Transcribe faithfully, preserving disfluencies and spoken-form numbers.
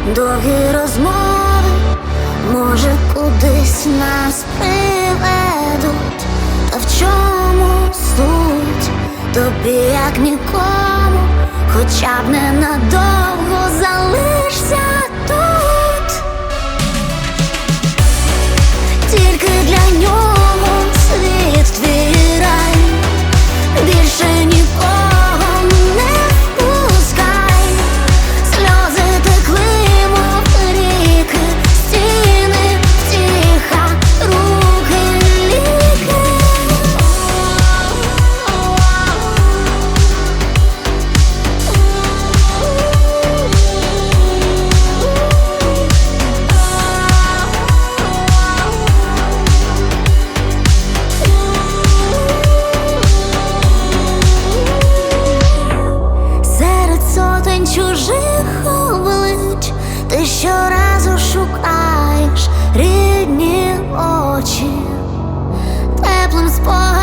Довгі розмови, може, кудись нас приведуть. Та в чому суть? Тобі як нікому, хоча б ненадовго залишся тут. Тільки для нього світ твій рай, більше нікого не впускай. Сльози текли, мов ріки, стіни, втіха, руки, ліки. Серед сотень чужих облич ти щоразу шукаєш рідні очі, теплим спогадом